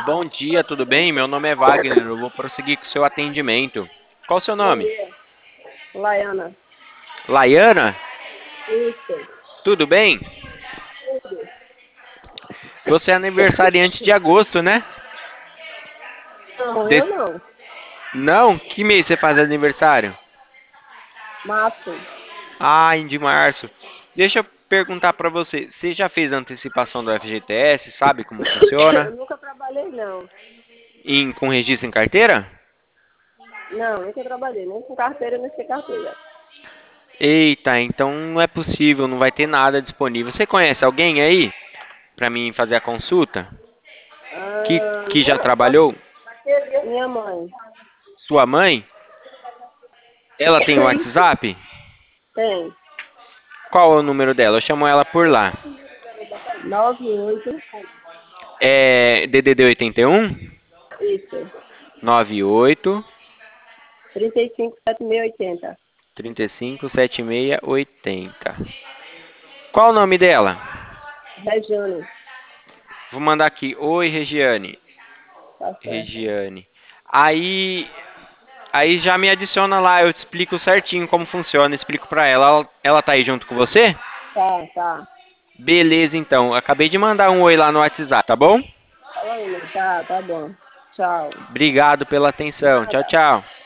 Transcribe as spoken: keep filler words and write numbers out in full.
Bom dia, tudo bem? Meu nome é Wagner, eu vou prosseguir com o seu atendimento. Qual o seu Bom nome? dia, Laiana. Laiana? Isso, Tudo bem? tudo. Você é aniversariante de agosto, né? Não, eu Des- não. Não? Que mês você faz aniversário? Mato. Ah, em de março. Deixa eu perguntar pra você, você já fez antecipação do F G T S? Sabe como Eu funciona? nunca trabalhei, não. Em, com registro em carteira? Não, nunca trabalhei, nem com carteira, nem sem carteira. Eita, então não é possível, não vai ter nada disponível. Você conhece alguém aí pra mim fazer a consulta? Que, Ah, que já minha, só trabalhou? minha mãe. Sua mãe? Ela tem o WhatsApp? Tem. Qual é o número dela? Eu chamo ela por lá. Nove oito. É D D D oitenta e um Isso. nove oito Trinta e cinco, sete mil e oitenta. trinta e cinco setenta e seis oitenta. Qual o nome dela? Rejane. Vou mandar aqui. Oi, Regiane. Tá certo. Regiane. Aí, aí já me adiciona lá, eu te explico certinho como funciona, explico pra ela. Ela, ela tá aí junto com você? Tá, tá. Beleza, então. Acabei de mandar um oi lá no WhatsApp, tá bom? Fala aí, tá, tá bom. Tchau. Obrigado pela atenção. Tchau, Nada. tchau.